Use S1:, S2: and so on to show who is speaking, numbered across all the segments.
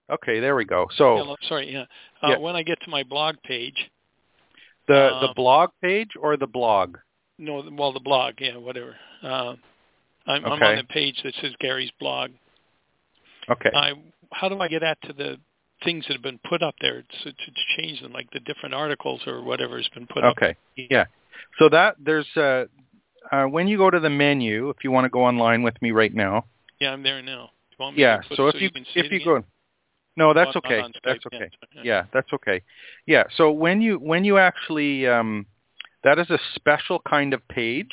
S1: Okay, there we go. So
S2: Yeah, sorry. Yeah.
S1: yeah,
S2: When I get to my blog page,
S1: the blog page or the blog?
S2: no, well, the blog, yeah, whatever. I'm on
S1: Okay.
S2: the page that says Gary's blog.
S1: Okay.
S2: How do I get at to the things that have been put up there to change them, like the different articles or whatever has been put up?
S1: Okay. Yeah. So that there's when you go to the menu, if you want to go online with me right now.
S2: Yeah, I'm there now. Do you want me
S1: Yeah.
S2: to put
S1: So
S2: it so you can see it again?
S1: go, no,
S2: Oh,
S1: that's
S2: I'm not
S1: okay.
S2: on Skype
S1: That's
S2: yet.
S1: okay.
S2: So, yeah.
S1: Yeah, that's okay. Yeah. So when you actually that is a special kind of page.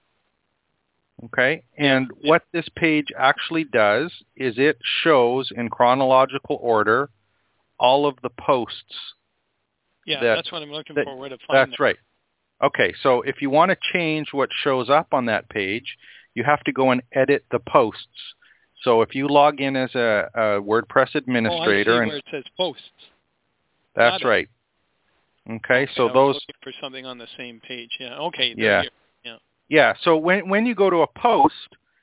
S1: Okay. And what this page actually does is it shows in chronological order all of the posts.
S2: Yeah, that's what I'm looking for, where to find
S1: That's right. Okay, so if you want to change what shows up on that page, you have to go and edit the posts. So if you log in as a WordPress administrator,
S2: where it says posts.
S1: that's right. Okay, so
S2: I was
S1: those.
S2: looking for something on the same page. Yeah. Okay.
S1: Yeah.
S2: Here. Yeah.
S1: Yeah. So when you go to a post,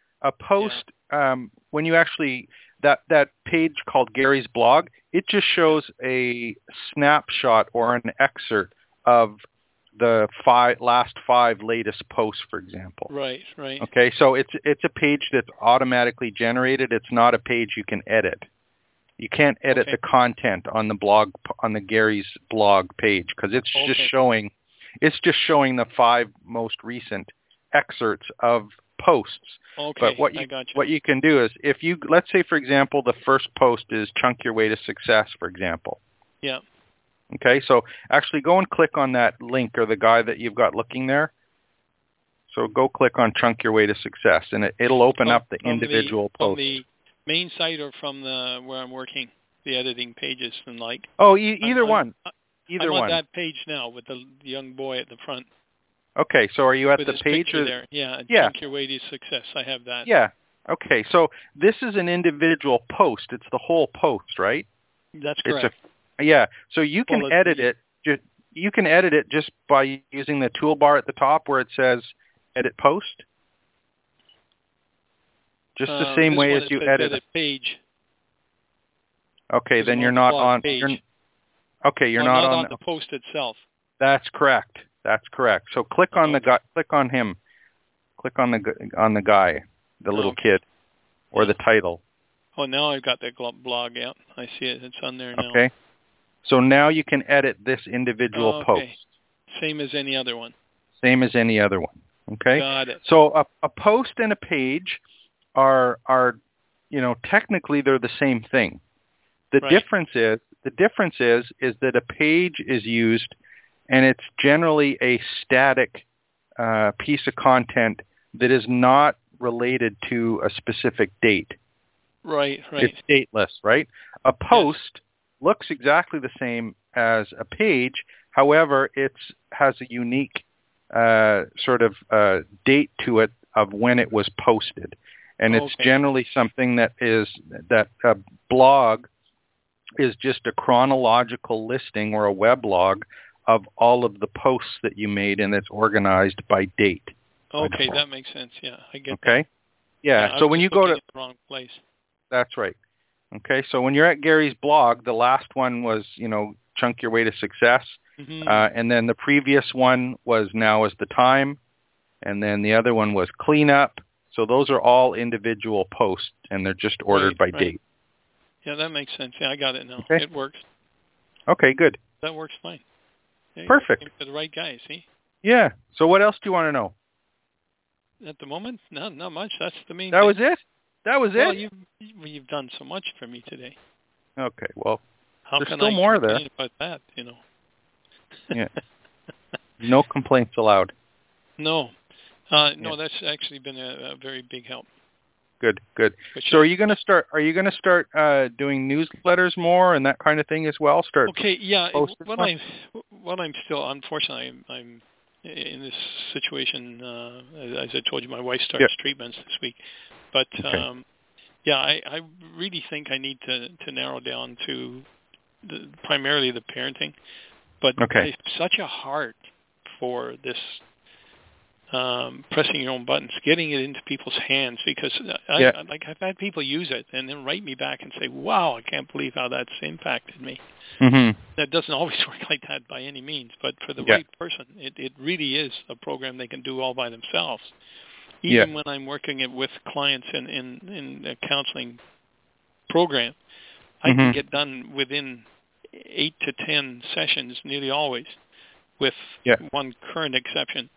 S1: when you actually that page called Gary's blog, it just shows a snapshot or an excerpt of the last five latest posts, for example.
S2: Right. Right.
S1: Okay, so it's a page that's automatically generated. It's not a page you can edit. You can't edit the content on the blog, on the Gary's blog page, because it's just showing the five most recent excerpts of posts.
S2: Okay,
S1: but
S2: I got you.
S1: what you can do is, if you, let's say for example, the first post is Chunk Your Way to Success, for example.
S2: Yeah.
S1: Okay, so actually go and click on that link or the guy that you've got looking there. So go click on Chunk Your Way to Success, and it'll open up the individual posts.
S2: From the main site or from the where I'm working, the editing pages and like?
S1: Oh, either one. Either
S2: I'm
S1: one.
S2: on that page now with the young boy at the front.
S1: Okay, so are you at
S2: with
S1: the
S2: his
S1: page?
S2: Picture there? Yeah,
S1: yeah.
S2: Chunk Your Way to Success. I have that.
S1: Yeah. Okay, so this is an individual post. It's the whole post, right?
S2: That's correct.
S1: Yeah. So you can edit it. You can edit it just by using the toolbar at the top where it says Edit Post. Just the same way as you edit
S2: page.
S1: Okay, then you're not on. You're not
S2: on the post itself.
S1: That's correct. That's correct. So click on the guy. Click on him. Click on the guy, the little kid, or the title.
S2: Oh, now I've got the blog out. I see it. It's on there now.
S1: Okay. So now you can edit this individual post.
S2: Same as any other one.
S1: Same as any other one. Okay.
S2: Got it.
S1: So a post and a page are technically they're the same thing. The difference is that a page is used, and it's generally a static piece of content that is not related to a specific date.
S2: Right.
S1: It's dateless, right? A post looks exactly the same as a page. However, it has a unique sort of date to it of when it was posted. And it's generally something that a blog is just a chronological listing or a weblog of all of the posts that you made, and it's organized by date.
S2: Okay, that makes sense. Yeah, I get that.
S1: Okay? Yeah, so when you go to
S2: the wrong place.
S1: That's right. Okay, so when you're at Gary's blog, the last one was, Chunk Your Way to Success.
S2: Mm-hmm.
S1: And then the previous one was Now is the Time. And then the other one was Cleanup. So those are all individual posts, and they're just ordered by date.
S2: Yeah, that makes sense. Yeah, I got it now.
S1: Okay.
S2: It works.
S1: Okay, good.
S2: That works fine. Yeah,
S1: perfect.
S2: you're the right guy, see?
S1: Yeah. So what else do you want to know?
S2: At the moment, not much. That's the main
S1: thing.
S2: That
S1: was it? That was it?
S2: You've done so much for me today.
S1: Okay, well,
S2: How
S1: there's
S2: can
S1: still
S2: I
S1: more there.
S2: complain about that,
S1: Yeah. No complaints allowed.
S2: No. No, that's actually been a very big help.
S1: Good. So are you going to start doing newsletters more and that kind of thing as well?
S2: What I'm still, unfortunately, I'm in this situation. As I told you, my wife starts treatments this week. But I really think I need to narrow down to primarily the parenting. But I have such a heart for this pressing your own buttons, getting it into people's hands, because I've had people use it and then write me back and say, wow, I can't believe how that's impacted me.
S1: Mm-hmm.
S2: That doesn't always work like that by any means, but for the right person, it really is a program they can do all by themselves. Even when I'm working with clients in a counseling program, I can get done within 8 to 10 sessions nearly always, with one current exception.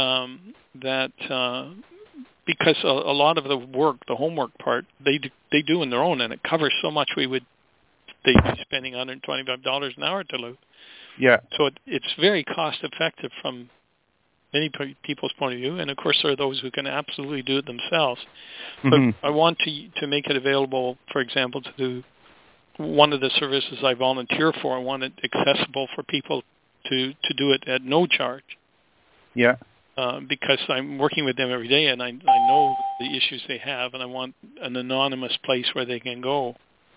S2: Because a lot of the work, the homework part, they do on their own, and it covers so much they'd be spending $125 an hour to do.
S1: Yeah.
S2: So it's very cost effective from many people's point of view, and of course there are those who can absolutely do it themselves. But I want to make it available, for example, to do one of the services I volunteer for. I want it accessible for people to do it at no charge.
S1: Yeah.
S2: Because I'm working with them every day, and I know the issues they have, and I want an anonymous place where they can go.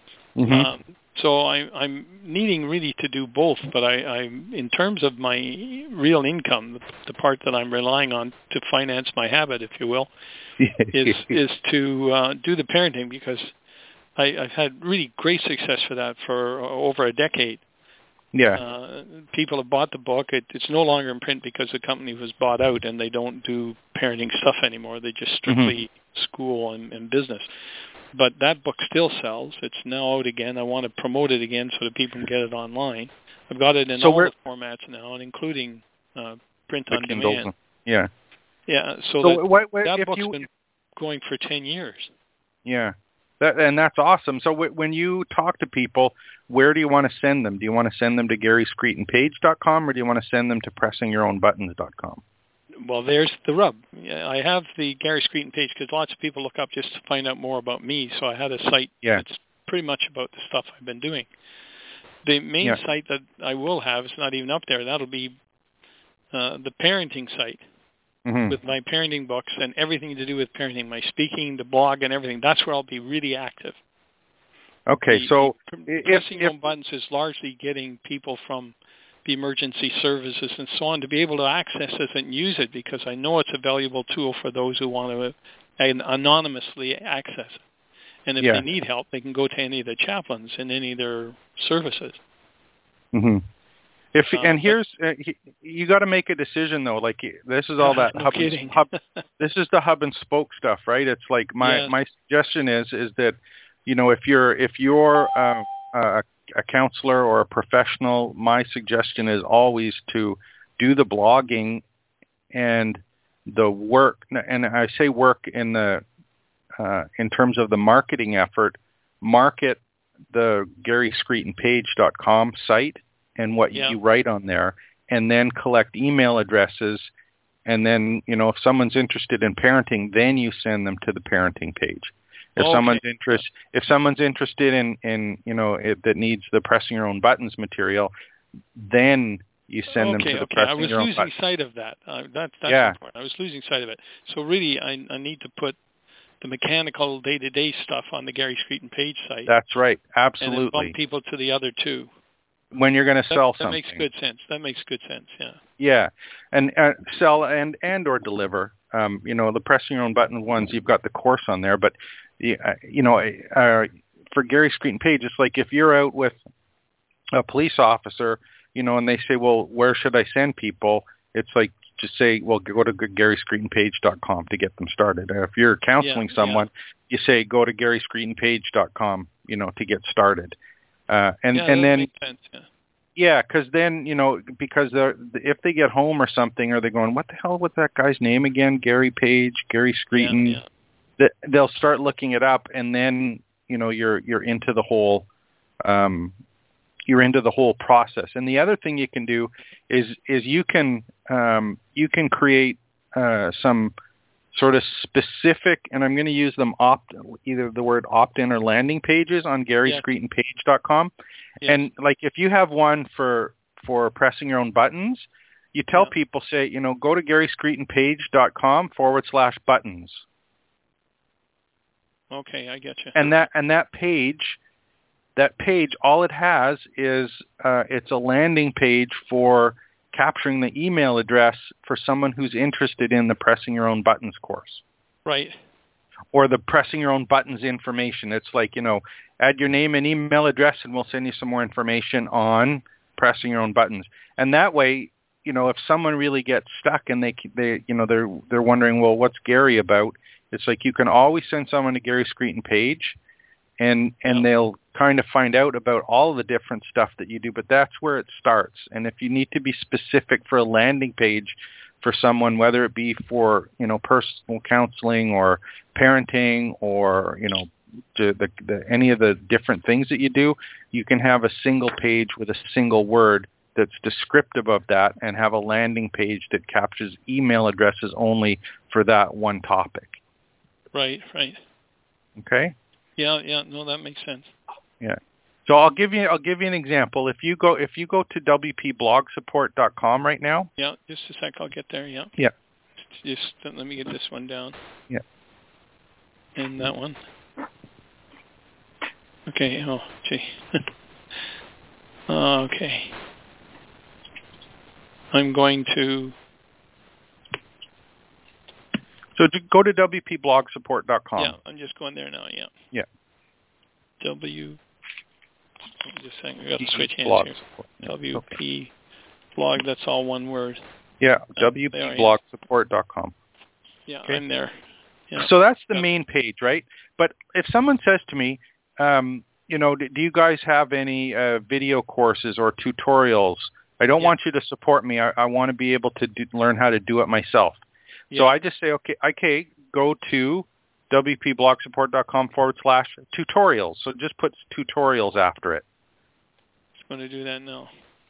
S2: So I'm needing really to do both, but I'm in terms of my real income, the part that I'm relying on to finance my habit, if you will, is to do the parenting, because I've had really great success for that for over a decade.
S1: Yeah.
S2: People have bought the book. It's no longer in print because the company was bought out and they don't do parenting stuff anymore. They just strictly school and business. But that book still sells. It's now out again. I want to promote it again so that people can get it online. I've got it in all the formats now, and including print on demand.
S1: Yeah.
S2: Yeah. So that book's been going for 10 years.
S1: Yeah. And that's awesome. So when you talk to people, where do you want to send them? Do you want to send them to GaryScreetonPage.com, or do you want to send them to PressingYourOwnButtons.com?
S2: Well, there's the rub. I have the Gary Screeton page because lots of people look up just to find out more about me. So I had a site that's pretty much about the stuff I've been doing. The main site that I will have is not even up there. That'll be the parenting site with my parenting books and everything to do with parenting, my speaking, the blog, and everything. That's where I'll be really active.
S1: Okay, so
S2: Pressing Your Own Buttons is largely getting people from the emergency services and so on to be able to access it and use it, because I know it's a valuable tool for those who want to anonymously access it. And if they need help, they can go to any of the chaplains in any of their services.
S1: And here's you got to make a decision though. Like this is all that this is the hub and spoke stuff, right? It's like my suggestion is that, you know, if you're a counselor or a professional, my suggestion is always to do the blogging and the work. And I say work in terms of the marketing effort. Market the GaryScreetonPage.com site and what you write on there, and then collect email addresses. And then, you know, if someone's interested in parenting, then you send them to the parenting page. If someone's interested in you know, that needs the Pressing Your Own Buttons material, then you send them to the Pressing Your Own Buttons.
S2: I was losing sight of that. That's important. I was losing sight of it. So really, I need to put the mechanical day-to-day stuff on the Gary Screeton page site.
S1: That's right. Absolutely.
S2: And then bump people to the other two.
S1: When you're going to sell something.
S2: That makes good sense. Yeah.
S1: Yeah, and sell and or deliver. You know, the Pressing Your Own Button ones, you've got the course on there, but you know, for Gary Screeton Page, it's like if you're out with a police officer, you know, and they say, well, where should I send people? It's like, just say, well, go to GaryScreetonPage.com to get them started. If you're counseling someone, you say, go to GaryScreetonPage.com, you know, to get started. And then,
S2: makes sense,
S1: because then, you know, because if they get home or something, are they going, what the hell was that guy's name again? Gary Page, Gary Screeton. They'll start looking it up, and then, you know, you're into the whole process. And the other thing you can do is you can create some sort of specific, and I'm going to use them either the word opt-in or landing pages on GaryScreetonPage.com. And like if you have one for Pressing Your Own Buttons, you tell people, say, you know, go to GaryScreetonPage.com/buttons.
S2: Okay, I get you.
S1: And that page, all it has is it's a landing page for capturing the email address for someone who's interested in the Pressing Your Own Buttons course.
S2: Right.
S1: Or the Pressing Your Own Buttons information. It's like, add your name and email address and we'll send you some more information on Pressing Your Own Buttons. And that way, if someone really gets stuck and they're wondering, well, what's Gary about? It's like you can always send someone to Gary Screeton page and they'll kind of find out about all the different stuff that you do, but that's where it starts. And if you need to be specific for a landing page for someone, whether it be for, personal counseling or parenting or, any of the different things that you do, you can have a single page with a single word that's descriptive of that and have a landing page that captures email addresses only for that one topic.
S2: Right.
S1: Okay?
S2: Yeah, no, that makes sense.
S1: Yeah. So I'll give you an example. If you go to wpblogsupport.com right now.
S2: Yeah, just a sec, I'll get there, yeah.
S1: Yeah.
S2: Just let me get this one down.
S1: Yeah.
S2: And that one. Okay, oh, gee. Okay. I'm going to...
S1: So go to wpblogsupport.com.
S2: Yeah, I'm just going there now, yeah.
S1: Yeah.
S2: Just saying, I got to switch hands
S1: blog
S2: here.
S1: Support.
S2: WP
S1: okay.
S2: blog, that's all one word.
S1: Yeah, wpblogsupport.com.
S2: Yeah,
S1: okay.
S2: I'm there. Yeah.
S1: So that's the main page, right? But if someone says to me, do you guys have any video courses or tutorials? I don't want you to support me. I want to be able to learn how to do it myself. Yeah. So I just say, okay, go to wpblogsupport.com/tutorials. So just put tutorials after it.
S2: Just going to do that now.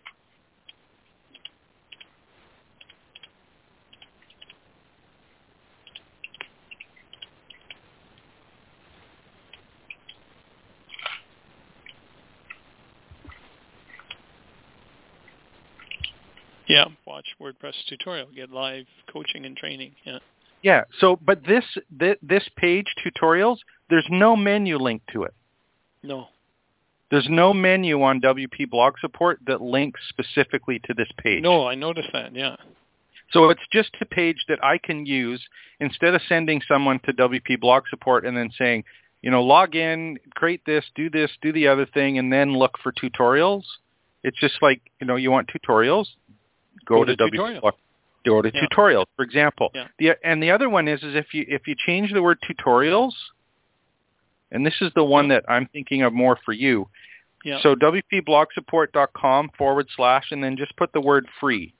S2: Yeah, watch WordPress tutorial, get live coaching and training. Yeah.
S1: Yeah. So, but this page, tutorials, there's no menu link to it.
S2: No.
S1: There's no menu on WP Blog Support that links specifically to this page.
S2: No, I noticed that. Yeah.
S1: So it's just a page that I can use instead of sending someone to WP Blog Support and then saying, log in, create this, do the other thing, and then look for tutorials. It's just like, you want tutorials. Go to
S2: tutorial.
S1: Go to tutorials, for example.
S2: Yeah.
S1: The other one is if you change the word tutorials, and this is the one that I'm thinking of more for you.
S2: Yeah.
S1: So wpblogsupport.com / and then just put the word free.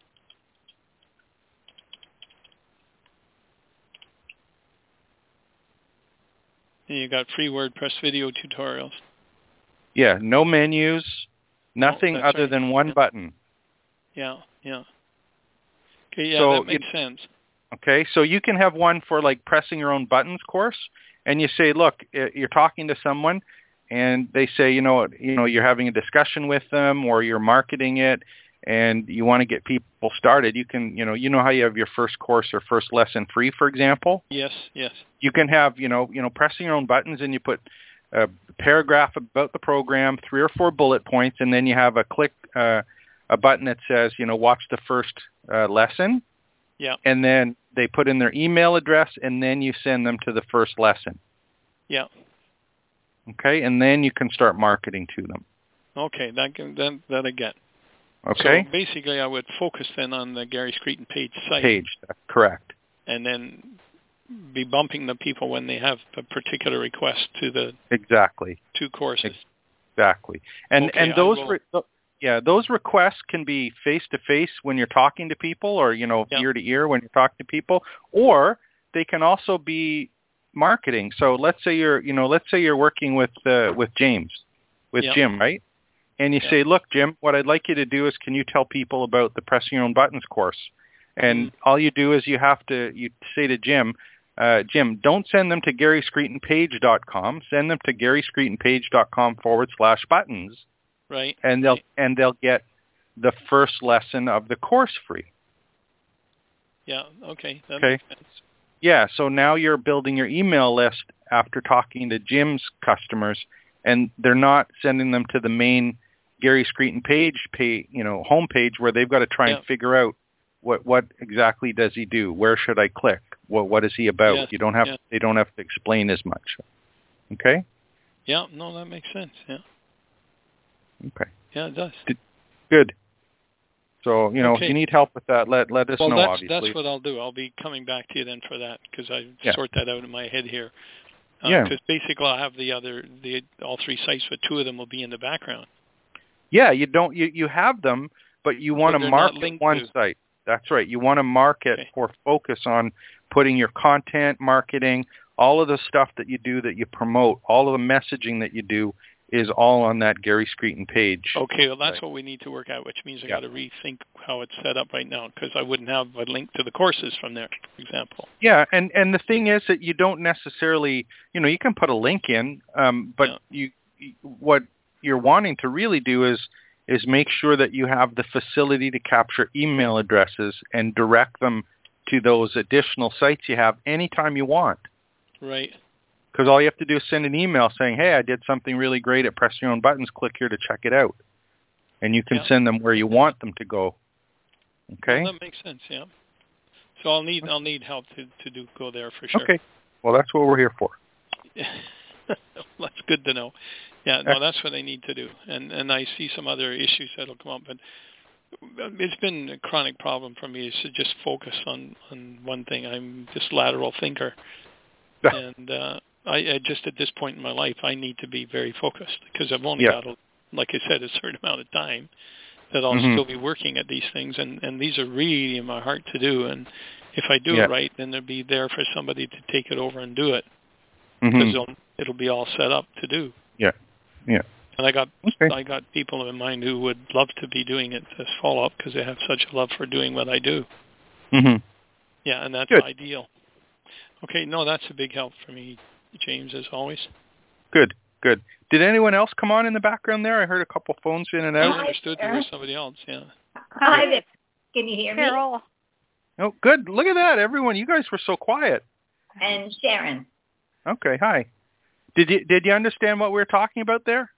S2: And you got free WordPress video tutorials.
S1: Yeah, no menus, nothing other than one button.
S2: Yeah. Okay, yeah,
S1: so
S2: that makes sense.
S1: Okay, so you can have one for like Pressing Your Own Buttons course, and you say, look, you're talking to someone, and they say, you're having a discussion with them, or you're marketing it, and you want to get people started. You can, how you have your first course or first lesson free, for example.
S2: Yes.
S1: You can have, Pressing Your Own Buttons, and you put a paragraph about the program, 3 or 4 bullet points, and then you have a button that says, watch the first lesson.
S2: Yeah.
S1: And then they put in their email address, and then you send them to the first lesson.
S2: Yeah.
S1: Okay, and then you can start marketing to them.
S2: Okay, that I get.
S1: Okay.
S2: So basically, I would focus then on the Gary Screeton page site.
S1: That's correct.
S2: And then be bumping the people when they have a particular request to the two courses.
S1: Exactly. And those requests can be face-to-face when you're talking to people, or ear-to-ear when you're talking to people, or they can also be marketing. So let's say you're working with James, Jim, right? And you say, look, Jim, what I'd like you to do is, can you tell people about the Pressing Your Own Buttons course? And all you do is you say to Jim, Jim, don't send them to GaryScreetonPage.com. Send them to GaryScreetonPage.com / buttons.
S2: Right.
S1: And they'll get the first lesson of the course free.
S2: Yeah. Okay. That makes sense.
S1: Yeah. So now you're building your email list after talking to Jim's customers, and they're not sending them to the main Gary Screeton homepage where they've got to try and figure out what exactly does he do? Where should I click? What is he about?
S2: Yes.
S1: You don't have they don't have to explain as much. Okay?
S2: Yeah, no, that makes sense. Yeah.
S1: Okay.
S2: Yeah, it does.
S1: Good. So, if you need help with that, let us know, obviously.
S2: That's what I'll do. I'll be coming back to you then for that, because I sort that out in my head here. Because basically I'll have all three sites, but two of them will be in the background. Yeah,
S1: you have them, but you want to mark one site. That's right. You want to mark it or focus on putting your content, marketing, all of the stuff that you do, that you promote, all of the messaging that you do is all on that Gary Screeton page.
S2: Okay, well, that's what we need to work out, which means I got to rethink how it's set up right now, because I wouldn't have a link to the courses from there, for example.
S1: Yeah, and the thing is that you don't necessarily, you can put a link in, but what you're wanting to really do is make sure that you have the facility to capture email addresses and direct them to those additional sites you have anytime you want.
S2: Right.
S1: Because all you have to do is send an email saying, hey, I did something really great at Press Your Own Buttons. Click here to check it out. And you can send them where you want them to go. Okay?
S2: Well, that makes sense, yeah. So I'll need help to go there for sure.
S1: Okay. Well, that's what we're here for.
S2: That's good to know. Yeah, no, that's what I need to do. And I see some other issues that'll come up, but it's been a chronic problem for me is to just focus on one thing. I'm this lateral thinker. And I just, at this point in my life, I need to be very focused, because I've only got, like I said, a certain amount of time that I'll still be working at these things. And these are really in my heart to do. And if I do it right, then they'll be there for somebody to take it over and do it, because it'll be all set up to do.
S1: Yeah, yeah.
S2: And I got people in mind who would love to be doing it this follow-up, because they have such a love for doing what I do.
S1: Mm-hmm.
S2: Yeah, and that's ideal. Okay, no, that's a big help for me, James, as always.
S1: Good. Did anyone else come on in the background there? I heard a couple phones in and out.
S2: I understood there was somebody else,
S3: Hi there. Can you hear me?
S4: Carol.
S1: Oh, good. Look at that, everyone. You guys were so quiet.
S3: And Sharon.
S1: Okay, hi. Did you understand what we were talking about there?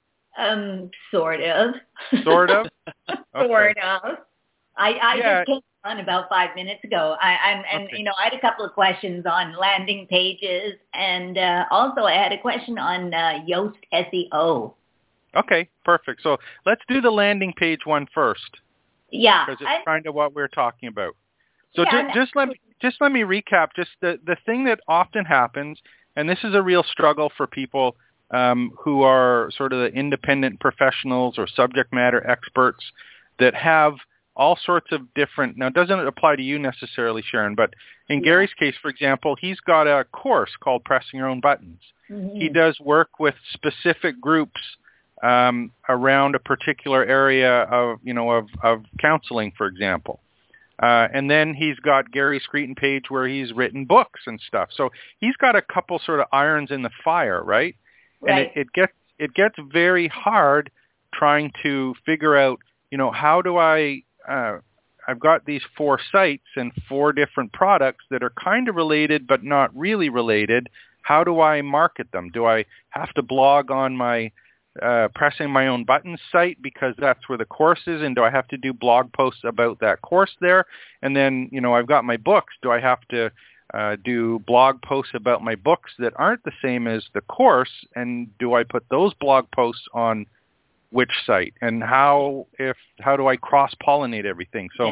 S3: Sort of.
S1: Sort of?
S3: Okay. Sort of. I just came on about 5 minutes ago. I had a couple of questions on landing pages, and also I had a question on Yoast SEO.
S1: Okay, perfect. So let's do the landing page one first.
S3: Yeah.
S1: Because it's kind of what we're talking about. So just let me recap. Just the thing that often happens, and this is a real struggle for people who are sort of the independent professionals or subject matter experts that have all sorts of different, now it doesn't apply to you necessarily, Sharon, but in Gary's case, for example, he's got a course called Pressing Your Own Buttons. Mm-hmm. He does work with specific groups around a particular area of counseling, for example. And then he's got Gary Screeton page where he's written books and stuff. So he's got a couple sort of irons in the fire, right? And it gets very hard trying to figure out, how do I've got these 4 sites and 4 different products that are kind of related but not really related. How do I market them? Do I have to blog on my Pressing My Own Buttons site because that's where the course is, and do I have to do blog posts about that course there? And then, I've got my books. Do I have to do blog posts about my books that aren't the same as the course, and do I put those blog posts on which site, and how do I cross-pollinate everything? So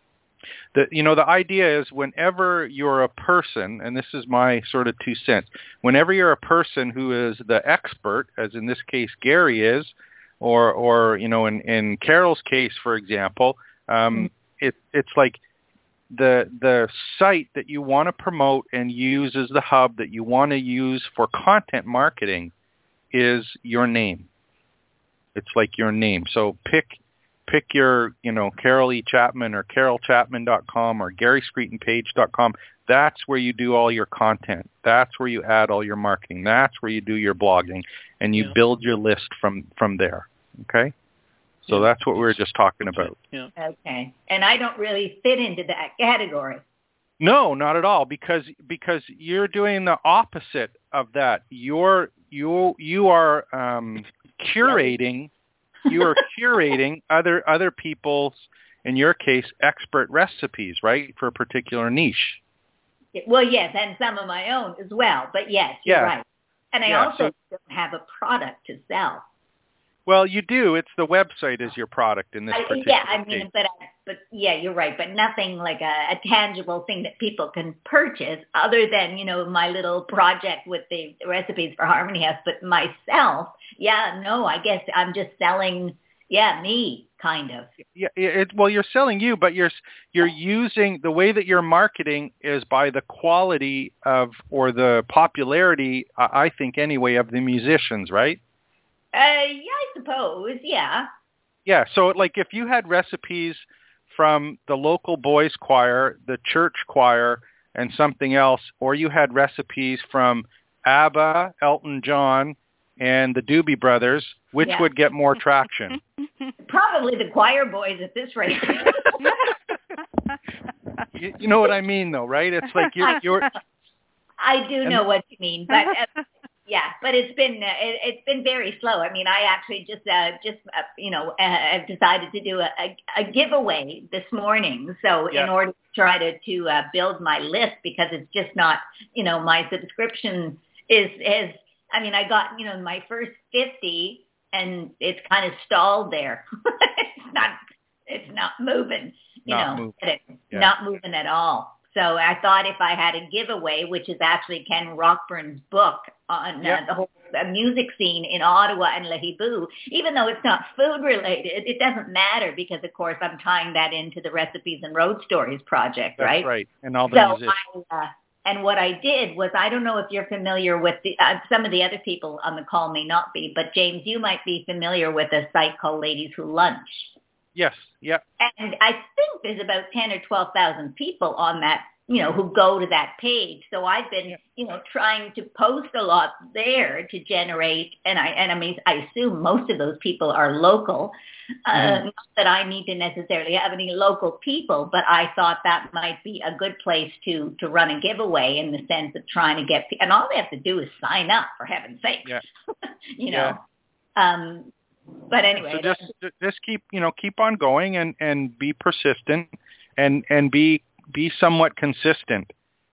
S1: the idea is whenever you're a person, and this is my sort of 2 cents, whenever you're a person who is the expert, as in this case Gary is, or in Carol's case, for example, it's like the site that you want to promote and use as the hub that you want to use for content marketing is your name. It's like your name. So pick your, Carol E. Chapman or carolchapman.com or garyscreetonpage.com. That's where you do all your content. That's where you add all your marketing. That's where you do your blogging, and you build your list from there. Okay? So that's what we were just talking about.
S2: Yeah.
S3: Okay. And I don't really fit into that category.
S1: No, not at all, because you're doing the opposite of that. You are curating you are curating other people's, in your case, expert recipes, right, for a particular niche.
S3: Well, yes, and some of my own as well. But yes, you're right. And I also don't have a product to sell.
S1: Well, you do. It's the website is your product in this particular case.
S3: But yeah, you're right. But nothing like a tangible thing that people can purchase other than, my little project with the recipes for Harmony House. But myself, I guess I'm just selling, me kind of.
S1: Yeah, well, you're selling you, but you're using the way that you're marketing is by the quality of or the popularity, I think anyway, of the musicians, right?
S3: I suppose, yeah.
S1: Yeah, so like if you had recipes from the local boys choir, the church choir, and something else, or you had recipes from ABBA, Elton John, and the Doobie Brothers, which would get more traction?
S3: Probably the choir boys at this rate.
S1: You know what I mean, though, right? It's like you're
S3: I do know what you mean, but but it's been very slow. I mean, I actually just have decided to do a giveaway this morning. So in order to try to build my list, because it's just not, my subscription is I got, my first 50 and it's kind of stalled there. It's not moving, not moving at all. So I thought if I had a giveaway, which is actually Ken Rockburn's book on the whole music scene in Ottawa and Lehigh, even though it's not food related, it doesn't matter because, of course, I'm tying that into the Recipes and Road Stories project, right?
S1: That's right. And all the musicians.
S3: And what I did was, I don't know if you're familiar with some of the other people on the call may not be, but James, you might be familiar with a site called Ladies Who Lunch.
S1: Yes, yeah.
S3: And I think there's about 10 or 12,000 people on that, who go to that page. So I've been, trying to post a lot there to generate, I assume most of those people are local. Not that I need to necessarily have any local people, but I thought that might be a good place to run a giveaway in the sense of trying to get, and all they have to do is sign up, for heaven's sake.
S1: Yeah.
S3: But anyway,
S1: so just keep on going and be persistent and be somewhat consistent.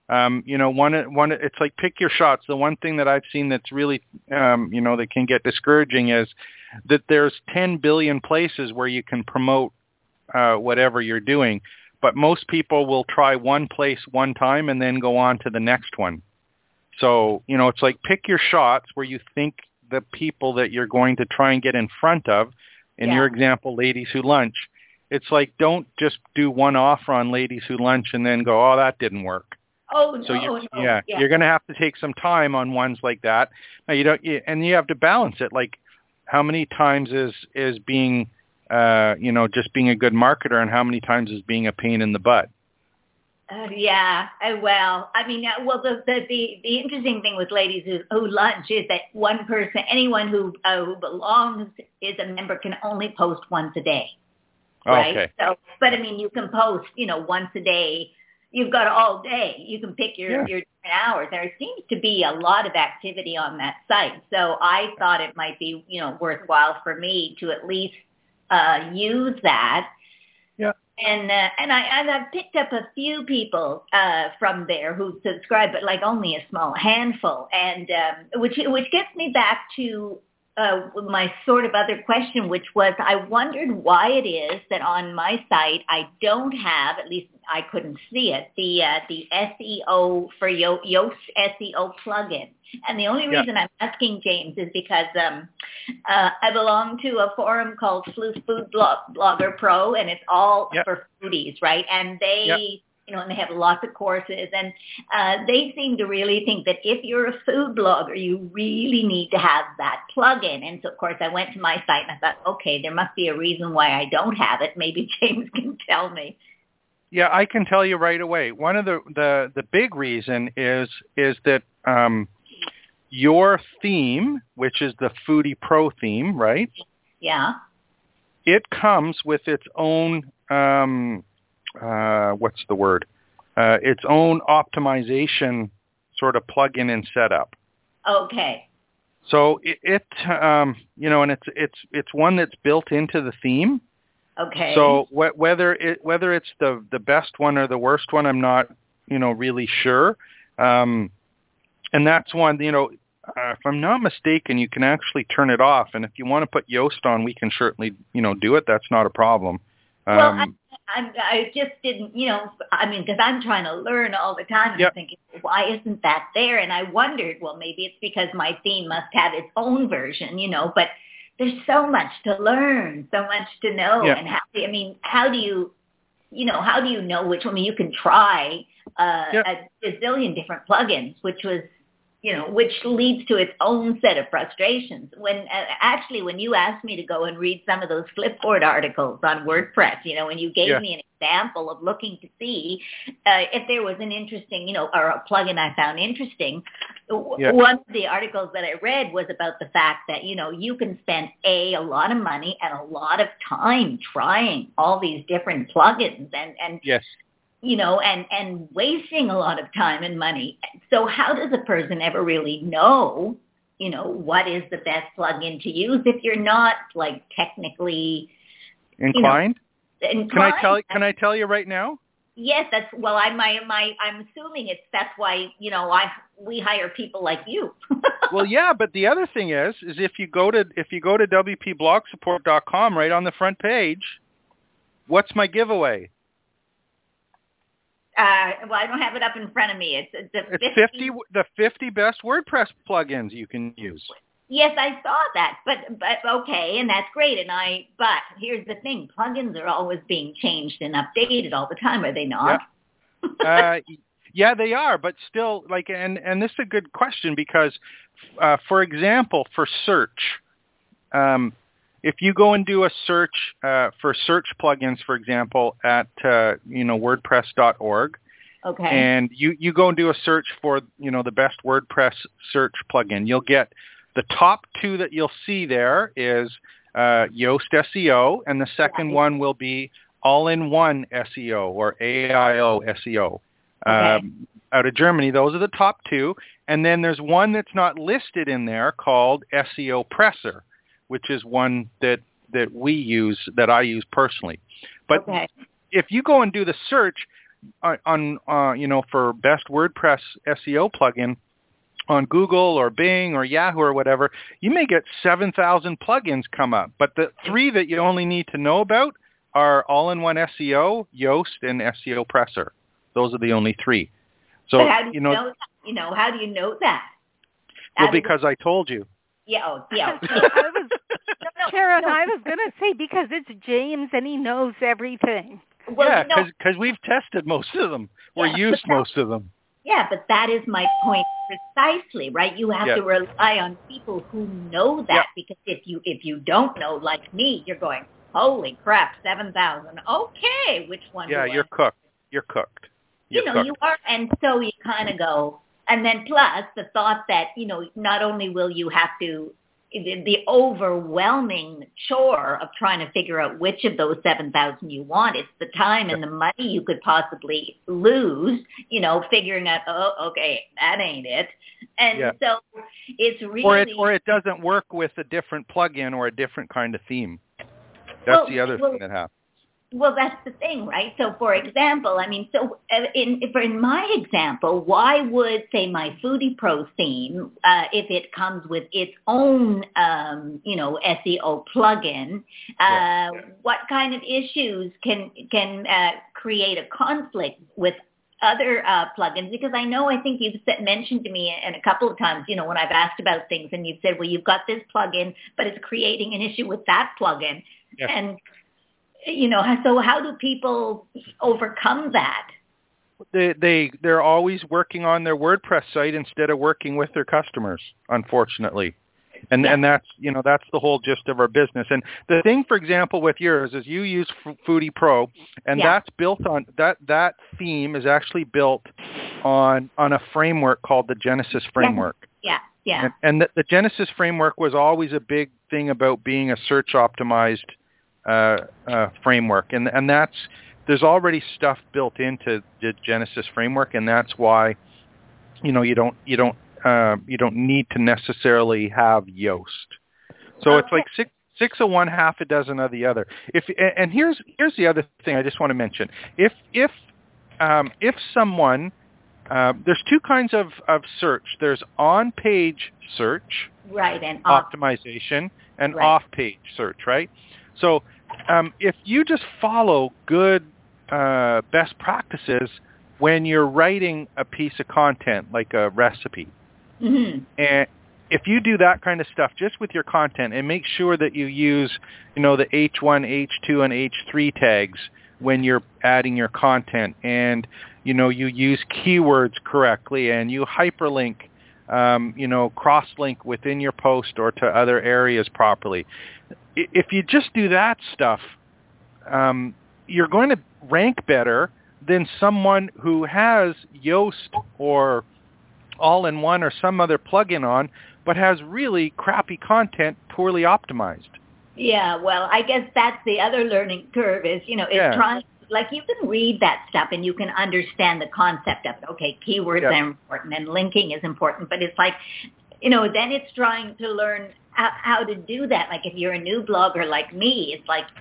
S1: It's like pick your shots. The one thing that I've seen that's really that can get discouraging is that there's 10 billion places where you can promote whatever you're doing, but most people will try one place one time and then go on to the next one. So it's like pick your shots where you think the people that you're going to try and get in front of, in your example, Ladies Who Lunch, it's like don't just do one offer on Ladies Who Lunch and then go, oh, that didn't work.
S3: Oh, no,
S1: so you're going to have to take some time on ones like that. Now and you have to balance it. Like how many times is being, just being a good marketer and how many times is being a pain in the butt?
S3: The interesting thing with Ladies Who Lunch is that one person, anyone who belongs, is a member, can only post once a day, right?
S1: Okay.
S3: So, but you can post, once a day. You've got all day. You can pick your hours. There seems to be a lot of activity on that site, so I thought it might be, worthwhile for me to at least use that.
S1: Yeah.
S3: And I've picked up a few people from there who subscribe, but like only a small handful. And which gets me back to my sort of other question, which was I wondered why it is that on my site I don't have, at least I couldn't see it, the SEO for Yoast SEO plugin. And the only reason I'm asking, James, is because I belong to a forum called Sleuth Food Blogger Pro, and it's all for foodies, right? And they, and they have lots of courses, and they seem to really think that if you're a food blogger, you really need to have that plugin. And so, of course, I went to my site and I thought, okay, there must be a reason why I don't have it. Maybe James can tell me.
S1: Yeah, I can tell you right away. One of the big reason is that your theme, which is the Foodie Pro theme, right?
S3: Yeah.
S1: It comes with its own, what's the word? Its own optimization sort of plugin and setup.
S3: Okay.
S1: So it and it's one that's built into the theme.
S3: Okay.
S1: So whether it's the best one or the worst one, I'm not really sure. And that's one, if I'm not mistaken, you can actually turn it off. And if you want to put Yoast on, we can certainly do it. That's not a problem.
S3: Well, I just didn't, because I'm trying to learn all the time. And
S1: Yep.
S3: I'm thinking, why isn't that there? And I wondered, well, maybe it's because my theme must have its own version, but there's so much to learn, so much to know.
S1: Yeah.
S3: And how do you know which one? I mean, you can try a gazillion different plugins, which leads to its own set of frustrations. When you asked me to go and read some of those Flipboard articles on WordPress, when you gave me an example of looking to see if there was an interesting, or a plugin I found interesting, one of the articles that I read was about the fact that, you can spend a lot of money and a lot of time trying all these different plugins and
S1: yes.
S3: And wasting a lot of time and money. So how does a person ever really know, what is the best plugin to use if you're not like technically
S1: inclined?
S3: Inclined?
S1: Can I tell you right now?
S3: Yes, I'm assuming that's why we hire people like you.
S1: Well, yeah, but the other thing is if you go to WPBlogSupport.com, right on the front page, what's my giveaway?
S3: Well, I don't have it up in front of me. It's
S1: the 50 best WordPress plugins you can use.
S3: Yes, I saw that, but okay, and that's great. But here's the thing: plugins are always being changed and updated all the time, are they not?
S1: Yep. Yeah, they are, but still, and this is a good question because, for example, for search, if you go and do a search for search plugins, for example, at WordPress.org,
S3: okay,
S1: and you go and do a search for the best WordPress search plugin, you'll get the top two that you'll see there is Yoast SEO, and the second one will be All-in-One SEO or AIO SEO.
S3: Okay.
S1: Out of Germany, those are the top two, and then there's one that's not listed in there called SEO Presser, which is one that we use, that I use personally. But if you go and do the search on for best WordPress SEO plugin on Google or Bing or Yahoo or whatever, you may get 7,000 plugins come up. But the three that you only need to know about are All-in-One SEO, Yoast, and SEO Presser. Those are the only three. So
S3: but how do you know that? How do you know that?
S1: Well, because I told you.
S3: Yeah. Yeah.
S4: Sharon, I was going to say because it's James and he knows everything.
S1: Well, yeah, because we've tested most of them. We're used most of them.
S3: Yeah, but that is my point precisely, right? You have to rely on people who know that because if you don't know, like me, you're going, holy crap, 7,000. Okay, which one?
S1: Yeah, you're cooked. You're cooked.
S3: You are, and so you kind of go, and then plus the thought that not only will you have to. The overwhelming chore of trying to figure out which of those 7,000 you want. It's the time and the money you could possibly lose, figuring out, oh, okay, that ain't it. And so it's really...
S1: Or it doesn't work with a different plugin or a different kind of theme. That's the other thing that happens.
S3: Well, that's the thing, right? So, for example, in my example, why would, say, my Foodie Pro theme, if it comes with its own, SEO plugin, what kind of issues can create a conflict with other plugins? Because I think you've mentioned to me and a couple of times, when I've asked about things, and you've said, well, you've got this plugin, but it's creating an issue with that plugin, and so how do people overcome that?
S1: They're always working on their WordPress site instead of working with their customers, unfortunately. And that's that's the whole gist of our business. And the thing, for example, with yours is you use Foodie Pro, and that's built on that theme is actually built on a framework called the Genesis framework.
S3: Yeah.
S1: And the Genesis framework was always a big thing about being a search optimized framework, and there's already stuff built into the Genesis framework, and that's why you don't need to necessarily have Yoast. So it's like six of one, half a dozen of the other. And here's the other thing I just want to mention. If someone there's two kinds of search. There's on-page search,
S3: right, and
S1: optimization, and off-page search, right? So if you just follow good best practices when you're writing a piece of content, like a recipe, and if you do that kind of stuff just with your content and make sure that you use, the H1, H2, and H3 tags when you're adding your content, and you use keywords correctly, and you hyperlink, cross-link within your post or to other areas properly. If you just do that stuff, you're going to rank better than someone who has Yoast or All-in-One or some other plugin on, but has really crappy content, poorly optimized.
S3: Yeah, well, I guess that's the other learning curve is, it's trying, like you can read that stuff and you can understand the concept of it. Okay, keywords are important and linking is important, but it's like, then it's trying to learn how to do that. Like if you're a new blogger like me, it's like,